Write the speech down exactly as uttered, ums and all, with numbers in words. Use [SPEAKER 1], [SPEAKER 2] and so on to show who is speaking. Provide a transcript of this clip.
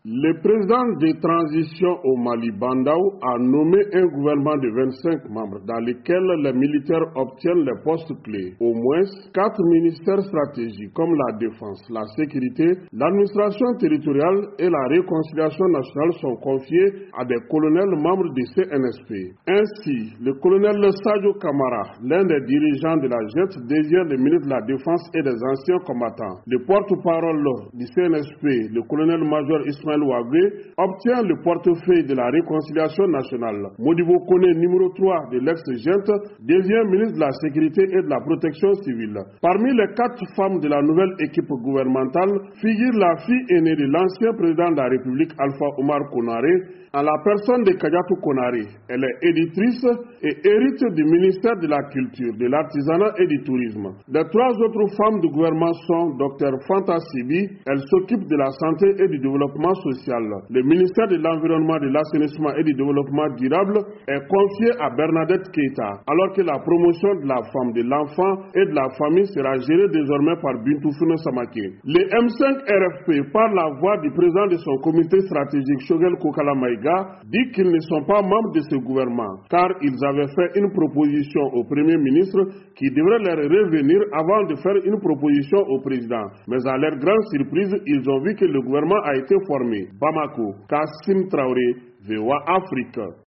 [SPEAKER 1] Le président de transition au Mali, Bandaou, a nommé un gouvernement de vingt-cinq membres dans lequel les militaires obtiennent les postes clés. Au moins quatre ministères stratégiques comme la défense, la sécurité, l'administration territoriale et la réconciliation nationale sont confiés à des colonels membres du C N S P. Ainsi, le colonel Sadio Kamara, l'un des dirigeants de la J E T, devient le ministre de la Défense et des anciens combattants. Le porte-parole du C N S P, le colonel-major Ismaël Ouagbé, obtient le portefeuille de la réconciliation nationale. Modibo Kone, numéro trois de l'ex-J E T, devient ministre de la Sécurité et de la Protection civile. Parmi les quatre femmes de la nouvelle équipe gouvernementale figure la fille aînée de l'ancien président de la République, Alpha Omar Konaré, en la personne de Kadiatou Konaré. Elle est éditrice et hérite du ministère de la Culture, de l'Artisanat et du Tourisme. Les trois autres femmes du gouvernement sont Dr Fanta Sibi, elle s'occupe de la santé et du développement social. Le ministère de l'Environnement, de l'Assainissement et du Développement durable est confié à Bernadette Keita, alors que la promotion de la femme, de l'enfant et de la famille sera gérée désormais par Bintou Founo Samake. Le M cinq R F P, par la voix du président de son comité stratégique, Shogel Kokala Maïga, dit qu'ils ne sont pas membres de ce gouvernement, car ils avaient fait une proposition au Premier ministre qui devrait leur revenir avant de faire une proposition au président. Mais à leur grande surprise, ils ont vu que le gouvernement a été formé. Bamako, Kassim Traoré, V O A Afrique.